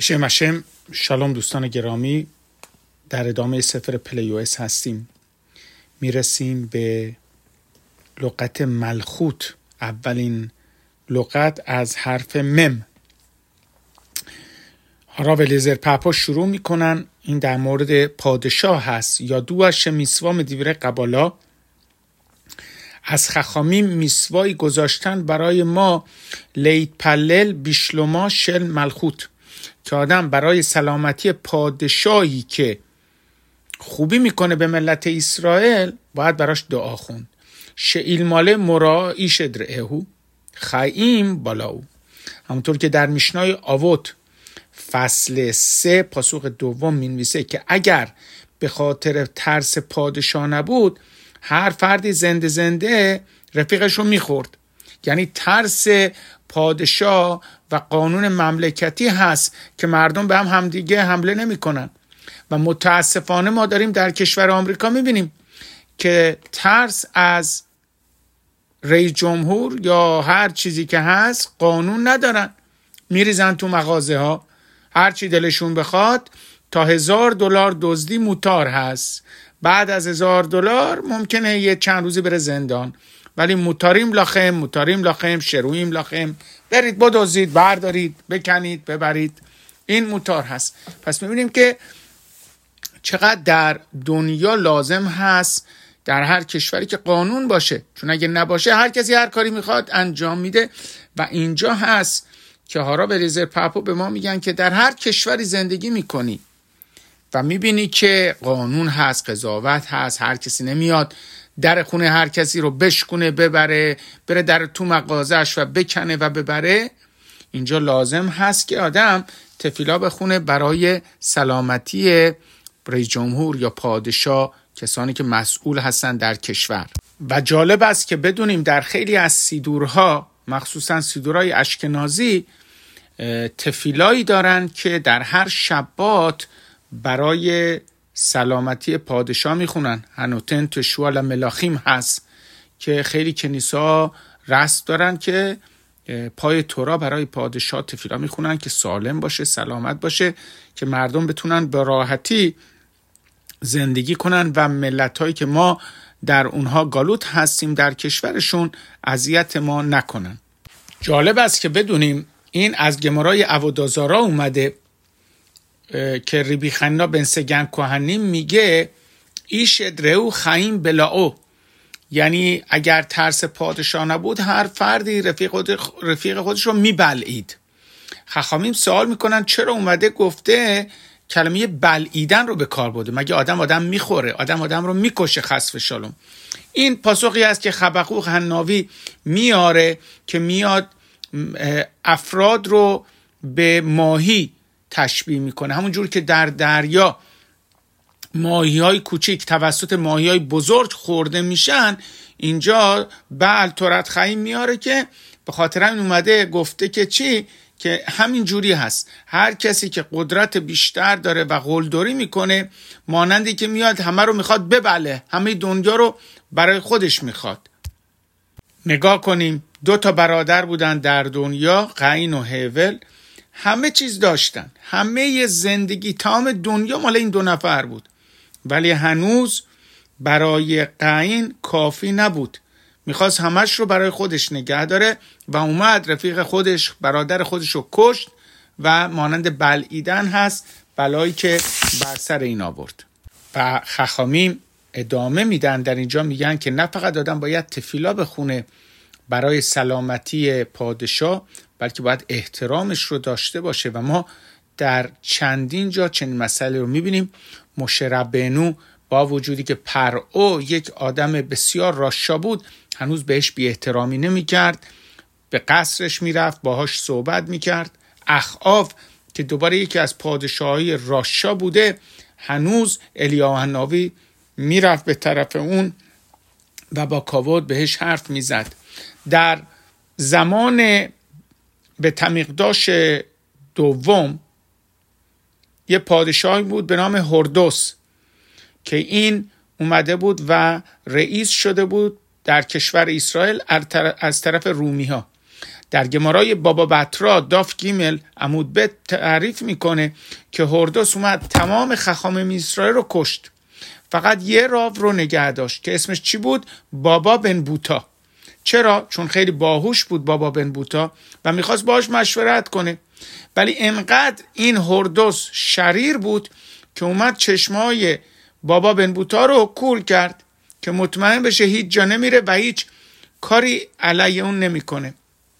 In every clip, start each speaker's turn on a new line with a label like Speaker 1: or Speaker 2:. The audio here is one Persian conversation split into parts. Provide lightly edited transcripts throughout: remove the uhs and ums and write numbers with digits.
Speaker 1: بشم هشم. شالوم دوستان گرامی، در ادامه سفر پلیوس هستیم. میرسیم به لغت ملخوت، اولین لغت از حرف مم. هراو الیعزر پاپا شروع میکنن. این در مورد پادشاه هست. یا دوش میسوا دیوره قبالا، از خخامیم میسوایی گذاشتن برای ما لیت پلل بیشلوما شل ملخوت، که آدم برای سلامتی پادشاهی که خوبی میکنه به ملت اسرائیل باید براش دعا خوند. شئیل ماله مرائیش ادرعهو خاییم بالاو، همونطور که در میشنای آوت فصل 3 پاسخ دوم مینویسه که اگر به خاطر ترس پادشاه نبود، هر فردی زنده رفیقش رو میخورد. یعنی ترس پادشاه و قانون مملکتی هست که مردم به همدیگه حمله نمی کنن. و متاسفانه ما داریم در کشور آمریکا میبینیم که ترس از رئیس جمهور یا هر چیزی که هست قانون ندارن، میریزن تو مغازه ها هر چی دلشون بخواد. تا $1000 دزدی موتار هست، بعد از $1000 ممکنه یه چند روزی بره زندان، ولی موتاریم لاخم شرویم لاخم، برید بدزدید، بردارید، بکنید، ببرید، این موتار هست. پس میبینیم که چقدر در دنیا لازم هست در هر کشوری که قانون باشه، چون اگه نباشه هر کسی هر کاری میخواد انجام میده. و اینجا هست که هراو الیعزر پاپا به ما میگن که در هر کشوری زندگی میکنی و میبینی که قانون هست، قضاوت هست، هر کسی نمیاد در خونه هر کسی رو بشکونه ببره، بره در تو مغازش و بکنه و ببره. اینجا لازم هست که آدم تفیلا بخونه برای سلامتی رئیس جمهور یا پادشاه، کسانی که مسئول هستن در کشور. و جالب است که بدونیم در خیلی از سیدورها، مخصوصا سیدورهای اشکنازی، تفیلایی دارن که در هر شبات برای سلامتی پادشاه میخونن. هنوتن تو شوال ملاخیم هست که خیلی کنیسا رسم دارن که پای تورا برای پادشاه تفیلا میخونن که سالم باشه، سلامت باشه، که مردم بتونن به راحتی زندگی کنن و ملت‌هایی که ما در اونها گالوت هستیم در کشورشون اذیت ما نکنن. جالب است که بدونیم این از گمارای عبودازارا اومده که ریبی خنا بن سگن کوهنی میگه ایش ادرعو خاییم بلاو، یعنی اگر ترس پادشاه نبود هر فردی رفیق خودش رو میبلعید. خخامیم سوال میکنن چرا اومده گفته کلمه بلعیدن رو به کار برده؟ مگه آدم میخوره، آدم رو میکشه خسف شالوم؟ این پاسخی است که خبقوق حناوی میاره که میاد افراد رو به ماهی تشبیه میکنه. همون جور که در دریا ماهی‌های کوچیک توسط ماهی‌های بزرگ خورده میشن، اینجا بعل تورت خیم میاره که به خاطر همین اومده گفته که چی؟ که همین جوری هست. هر کسی که قدرت بیشتر داره و قلدری میکنه، مانندی که میاد همه رو میخواد ببله، همه دنیا رو برای خودش میخواد. نگاه کنیم 2 برادر بودن در دنیا، قاین و هابل. همه چیز داشتن، همه زندگی، تمام دنیا مال این 2 نفر بود، ولی هنوز برای قاین کافی نبود. میخواست همش رو برای خودش نگه داره و اومد رفیق خودش، برادر خودش رو کشت و مانند بلعیدن هست بلایی که بر سر این آورد. و خخامیم ادامه میدن در اینجا، میگن که نه فقط آدم باید تفیلا بخونه برای سلامتی پادشاه، بلکه باید احترامش رو داشته باشه. و ما در چندین جا چنین مسئله رو میبینیم. موشه ربینو با وجودی که پرعو یک آدم بسیار راشا بود، هنوز بهش بی احترامی نمی کرد، به قصرش می رفت، باهاش صحبت می کرد. اخآو که دوباره یکی از پادشاهی راشا بوده، هنوز الیاو حناوی می رفت به طرف اون و با کاوود بهش حرف می زد. در زمان به تمیقداش دوم یه پادشاهی بود به نام هردوس که این اومده بود و رئیس شده بود در کشور اسرائیل از طرف رومی ها. در گمارای بابا بطرا داف گیمل عمود ب تعریف میکنه که هردوس اومد تمام خخام اسرائیل رو کشت، فقط یه راو رو نگه داشت که اسمش چی بود؟ بابا بن بوتا. چرا؟ چون خیلی باهوش بود بابا بن بوتا و میخواست باهاش مشورت کنه، ولی انقدر این هردوس شریر بود که اومد چشمای بابا بن بوتا رو کور کرد که مطمئن بشه هیچ جا نمیره و هیچ کاری علیه اون نمیکنه.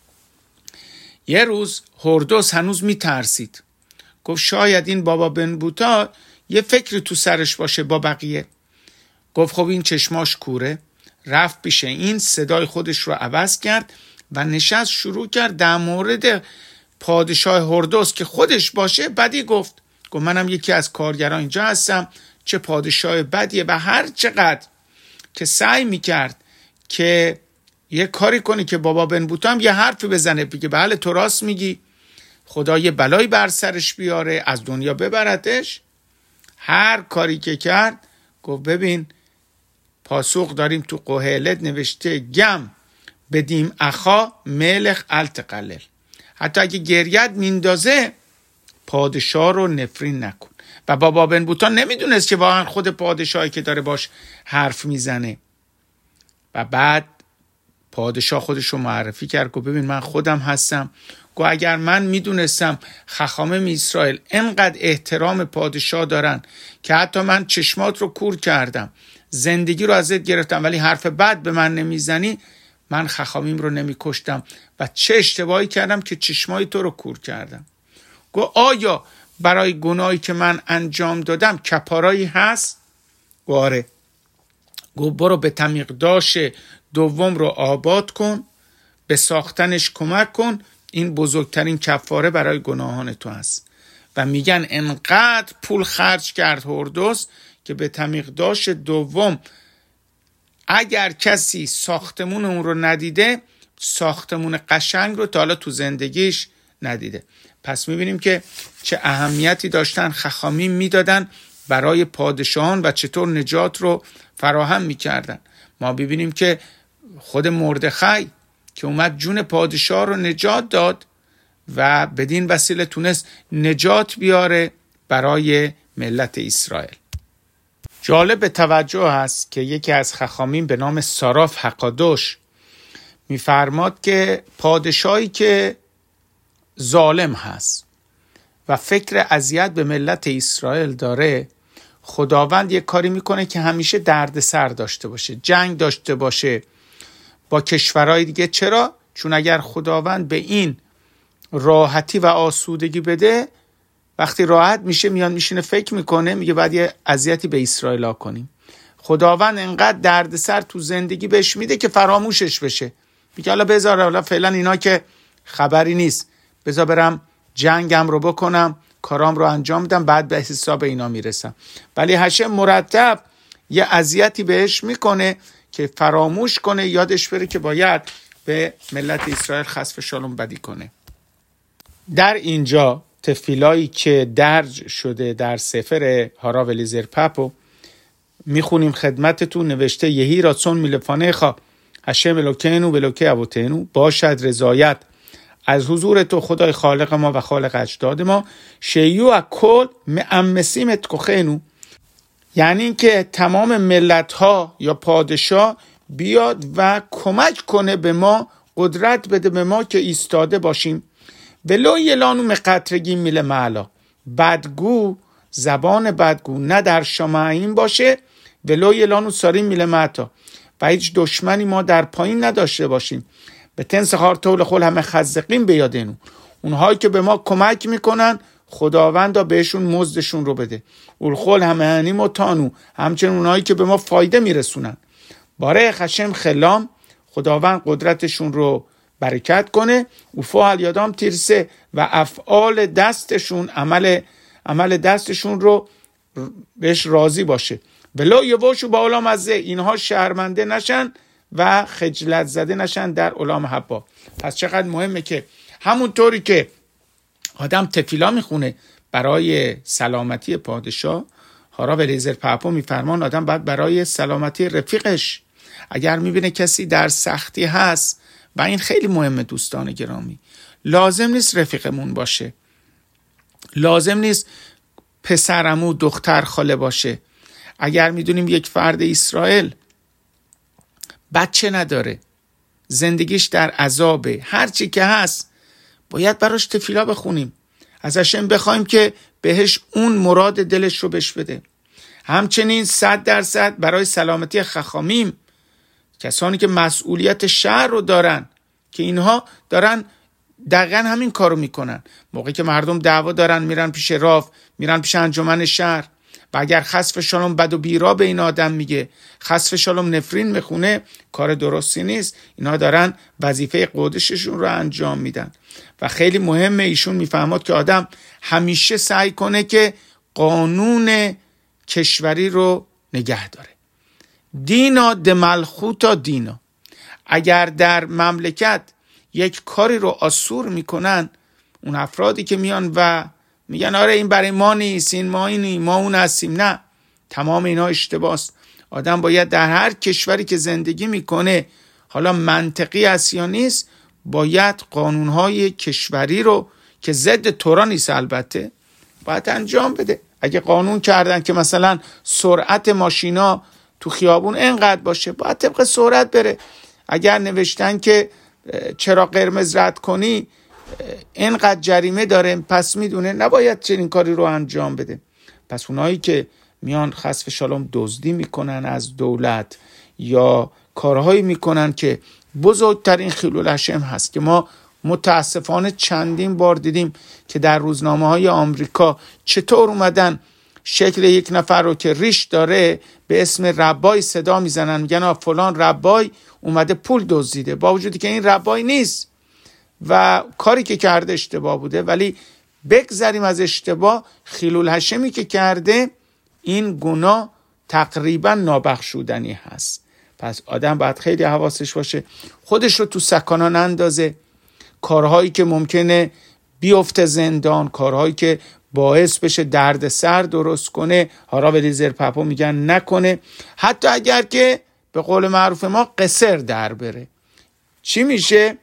Speaker 1: یه روز هردوس هنوز میترسید، گفت شاید این بابا بن بوتا یه فکری تو سرش باشه با بقیه. گفت خب این چشماش کوره، رفت پیش این، صدای خودش رو عوض کرد و نشست شروع کرد در مورد پادشاه هردوس که خودش باشه بدی گفت منم یکی از کارگران اینجا هستم، چه پادشاه بدیه. و هر چقدر که سعی میکرد که یه کاری کنی که بابا بن بوتا هم یه حرفی بزنه، بگه بله تو راست میگی، خدا یه بلایی بر سرش بیاره، از دنیا ببردش، هر کاری که کرد، گفت ببین پاسخ داریم تو قهلت نوشته گم بدیم اخا ملخ التقلل، حتی اگه گریت میندازه پادشاه رو نفرین نکن. و بابا بن بوتا نمیدونست که واقعا خود پادشاهی که داره باش حرف میزنه. و بعد پادشاه خودش رو معرفی کرد، گفت ببین من خودم هستم. گفت اگر من میدونستم خخامه اسرائیل انقدر احترام پادشاه دارن که حتی من چشمات رو کور کردم، زندگی رو ازت گرفتم، ولی حرف بد به من نمیزنی، من خخامیم رو نمیکشتم و چه اشتباهی کردم که چشمای تو رو کور کردم. گفت آیا برای گناهی که من انجام دادم کفارایی هست؟ گفت آره. گفت برو به تمیقداش دوم رو آباد کن، به ساختنش کمک کن، این بزرگترین کفاره برای گناهان تو هست. و میگن انقدر پول خرج کرد هردوس که به تمیقداش دوم اگر کسی ساختمون اون رو ندیده، ساختمون قشنگ رو تا حالا تو زندگیش ندیده. پس میبینیم که چه اهمیتی داشتن خخامیم میدادن برای پادشاهان و چطور نجات رو فراهم میکردن. ما ببینیم که خود مردخای که اومد جون پادشاه رو نجات داد و بدین وسیله تونست نجات بیاره برای ملت اسرائیل. جالب به توجه هست که یکی از خخامیم به نام ساراف حقادوش میفرماد که پادشاهی که ظالم هست و فکر اذیت به ملت اسرائیل داره، خداوند یک کاری میکنه که همیشه دردسر داشته باشه، جنگ داشته باشه با کشورهای دیگه. چرا؟ چون اگر خداوند به این راحتی و آسودگی بده، وقتی راحت میشه میاد میشینه فکر میکنه، میگه بعد یه اذیتی به اسرائیل ها کنیم. خداوند انقدر دردسر تو زندگی بهش میده که فراموشش بشه، میگه حالا بذار، حالا فعلا اینا که خبری نیست، بذار برم جنگم رو بکنم، کارام رو انجام بدم، بعد به حساب اینا میرسم. ولی هشم مرتب یه اذیتی بهش میکنه که فراموش کنه، یادش بره که باید به ملت اسرائیل خسف شالوم بدی کنه. در اینجا تفیلایی که درج شده در سفر هاراو الیعزر پاپو میخونیم خدمتتون. نوشته یهی راتسون میلفانیخا هشم الوکینو و الوکی ابوتینو، باشد رضایت از حضور تو خدای خالق ما و خالق اجداد ما، شیو اکل مأمسیم اتکوخینو، یعنی این که تمام ملت ها یا پادشاه بیاد و کمک کنه به ما، قدرت بده به ما که ایستاده باشیم. ولو یلانو مقترگی میل معلا، بدگو، زبان بدگو نه در شماعین باشه، ولو یلانو ساریم میل معتا، و هیچ دشمنی ما در پایین نداشته باشیم. به تنس خار طول خل همه خزقین بیادینو، اونهایی که به ما کمک میکنن خداوند بهشون مزدشون رو بده. اولخل همه هنیم و تانو، همچنین اونهایی که به ما فایده میرسونن. باره خشم خلام، خداوند قدرتشون رو برکت کنه. و فعل یادام تیرسه و افعال دستشون، عمل دستشون رو بهش راضی باشه. ولا یواشو با علام از اینها شرمنده نشن و خجلت زده نشن در علام حبا. پس چقدر مهمه که همونطوری که آدم تفیلا میخونه برای سلامتی پادشاه، هاراو الیعزر پاپو میفرمان آدم باید برای سلامتی رفیقش، اگر میبینه کسی در سختی هست و این خیلی مهمه دوستان گرامی. لازم نیست رفیقمون باشه، لازم نیست پسرمو دختر خاله باشه. اگر میدونیم یک فرد اسرائیل بچه نداره، زندگیش در عذابه، هرچی که هست باید براش تفیلا بخونیم، ازش بخوایم که بهش اون مراد دلش رو بهش بده. همچنین 100% برای سلامتی خخامیم، کسانی که مسئولیت شهر رو دارن، که اینها دارن دقیقا همین کارو میکنن. موقعی که مردم دعوا دارن میرن پیش راف، میرن پیش انجمن شهر و اگر خسف شالوم بد و بیرا به این آدم میگه، خسف شالوم نفرین میخونه، کار درستی نیست. اینا دارن وظیفه قدششون رو انجام میدن و خیلی مهمه ایشون میفهمد که آدم همیشه سعی کنه که قانون کشوری رو نگه داره. دینا دملخوتا دینا. اگر در مملکت یک کاری رو آسور میکنن، اون افرادی که میان و میگن آره این برای ما نیست، این ما اینی، ما اون هستیم، نه، تمام اینا اشتباهست. آدم باید در هر کشوری که زندگی میکنه، حالا منطقی است یا نیست، باید قانونهای کشوری رو که ضد تورا نیست البته باید انجام بده. اگه قانون کردن که مثلا سرعت ماشینا تو خیابون اینقدر باشه، باید طبق سرعت بره. اگر نوشتن که چرا قرمز رد کنی اینقدر جریمه داره، پس میدونه نباید چنین کاری رو انجام بده. پس اونایی که میان خسف شالوم دزدی میکنن از دولت یا کارهایی میکنن که بزرگترین خیلول هشم هست، که ما متاسفانه چندین بار دیدیم که در روزنامه‌های آمریکا چطور اومدن شکل یک نفر رو که ریش داره به اسم ربای صدا میزنن، میگن فلان ربای اومده پول دزدیده، با وجودی که این ربای نیست و کاری که کرده اشتباه بوده. ولی بگذاریم از اشتباه، خیلول هشمی که کرده این گناه تقریبا نابخشودنی هست. پس آدم باید خیلی حواسش باشه، خودش رو تو سکانه نندازه، کارهایی که ممکنه بیفته زندان، کارهایی که باعث بشه درد سر درست کنه، هارا ولی زر پپو میگن نکنه. حتی اگر که به قول معروف ما قصر در بره، چی میشه؟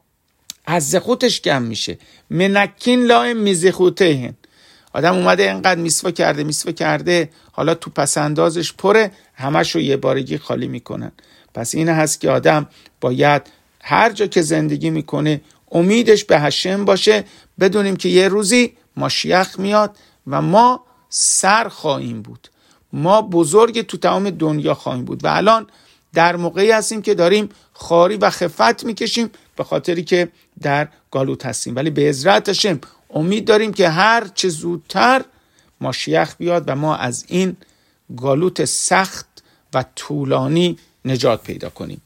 Speaker 1: از زخوتش کم میشه. منکین لای میزخوته. آدم اومده اینقدر میسوا کرده حالا تو پسندازش پره، همش رو یه بارگی خالی میکنن. پس این هست که آدم باید هر جا که زندگی میکنه امیدش به هشم باشه، بدونیم که یه روزی ماشیخ میاد و ما سر خواهیم بود، ما بزرگ تو تمام دنیا خواهیم بود. و الان در موقعی هستیم که داریم خاری و خفت میکشیم به خاطری که در گالوت هستیم، ولی به عزت هشم امید داریم که هر چه زودتر ماشیخ بیاد و ما از این گالوت سخت و طولانی نجات پیدا کنیم.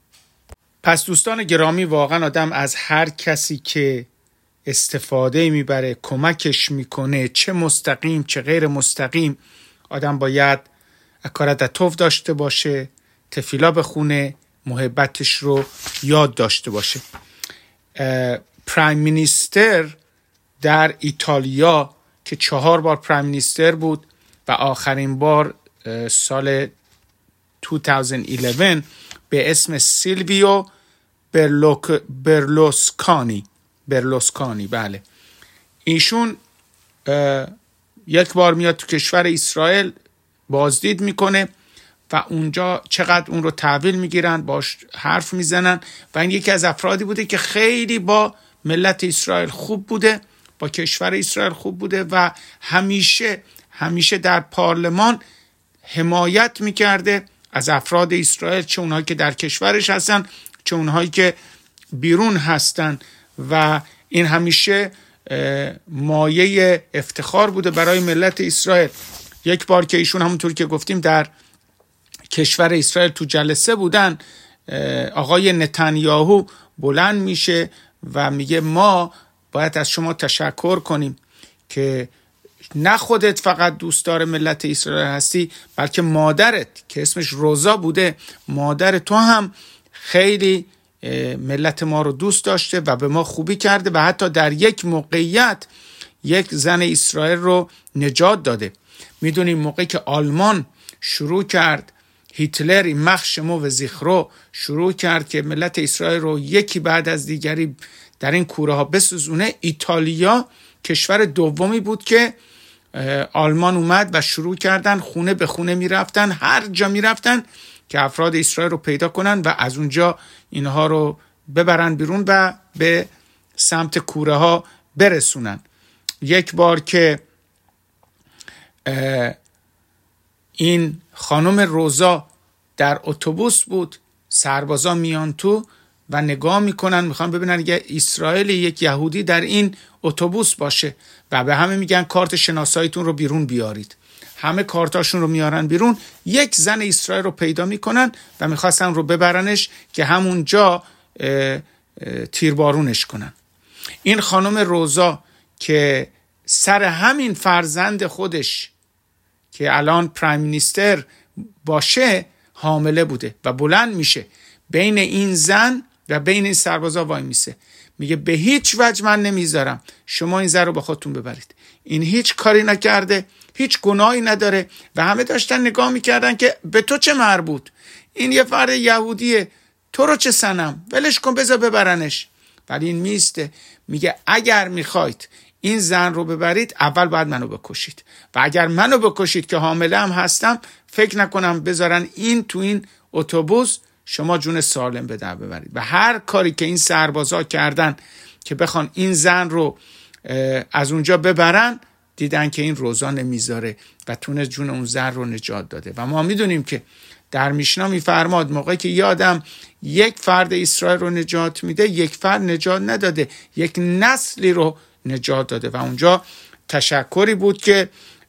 Speaker 1: پس دوستان گرامی، واقعا آدم از هر کسی که استفاده میبره، کمکش میکنه، چه مستقیم چه غیر مستقیم، آدم باید اکارت داشته باشه، تفیلا بخونه، محبتش رو یاد داشته باشه. پرایم مینیستر در ایتالیا که 4 بار پرایم مینیستر بود و آخرین بار سال 2011 به اسم سیلویو برلوسکانی، بله، ایشون یک بار میاد تو کشور اسرائیل بازدید میکنه و اونجا چقدر اون رو تحویل میگیرن، باش حرف میزنن و این یکی از افرادی بوده که خیلی با ملت اسرائیل خوب بوده، با کشور اسرائیل خوب بوده و همیشه در پارلمان حمایت میکرده از افراد اسرائیل، چه اونهایی که در کشورش هستن چه اونهایی که بیرون هستن و این همیشه مایه افتخار بوده برای ملت اسرائیل. یک بار که ایشون همونطور که گفتیم در کشور اسرائیل تو جلسه بودن، آقای نتانیاهو بلند میشه و میگه ما باید از شما تشکر کنیم که نه خودت فقط دوستدار ملت اسرائیل هستی، بلکه مادرت که اسمش روزا بوده، مادر تو هم خیلی ملت ما رو دوست داشته و به ما خوبی کرده و حتی در یک موقعیت یک زن اسرائیل رو نجات داده. میدونیم موقعی که آلمان شروع کرد هیتلر مخشمو و زیخرو شروع کرد که ملت اسرائیل رو یکی بعد از دیگری در این کوره ها بسوزونه، ایتالیا کشور دومی بود که آلمان اومد و شروع کردن خونه به خونه میرفتن، هر جا میرفتن که افراد اسرائیل رو پیدا کنن و از اونجا اینها رو ببرن بیرون و به سمت کوره ها برسونن. یک بار که این خانم روزا در اتوبوس بود، سربازا میان تو و نگاه میکنن، میخوان ببینن اگه اسرائیل یک یهودی در این اتوبوس باشه و به همه میگن کارت شناساییتون رو بیرون بیارید. همه کارتاشون رو میارن بیرون، یک زن اسرائیل رو پیدا میکنن و میخواستن رو ببرنش که همونجا تیربارونش کنن. این خانم روزا که سر همین فرزند خودش که الان پرایم مینیستر باشه حامله بوده و بلند میشه بین این زن و بین این سربازا وای میسه، میگه به هیچ وجه من نمیذارم شما این زن رو با خودتون ببرید. این هیچ کاری نکرده، هیچ گناهی نداره و همه داشتن نگاه میکردن که به تو چه مربوط، این یه فرد یهودیه، تو رو چه سنم، ولش کن بذار ببرنش. ولی این میسته میگه اگر میخواید این زن رو ببرید اول باید منو بکشید و اگر منو بکشید که حامله هم هستم فکر نکنم بذارن این تو این اتوبوس شما جون سالم به در ببرید. و هر کاری که این سربازا کردن که بخوان این زن رو از اونجا ببرن، دیدن که این روزا نمیذاره و تونه جون اون زن رو نجات داده. و ما میدونیم که در میشنا میفرماد موقعی که یه آدم یک فرد اسرائیل رو نجات میده، یک فرد نجات نداده، یک نسلی رو نجات داده. و اونجا تشکری بود که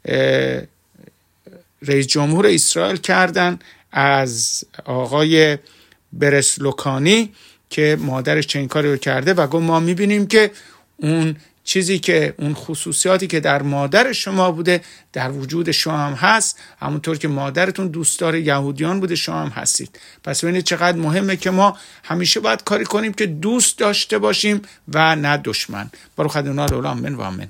Speaker 1: رئیس جمهور اسرائیل کردن از آقای برسلوکانی که مادرش چنین کاری رو کرده و گفت ما میبینیم که اون چیزی که اون خصوصیاتی که در مادر شما بوده در وجود شما هم هست، همونطور که مادرتون دوستدار یهودیان بوده شما هم هستید. پس ببینید چقدر مهمه که ما همیشه باید کاری کنیم که دوست داشته باشیم و نه دشمن. باروخ ادونای العالمین و آمین.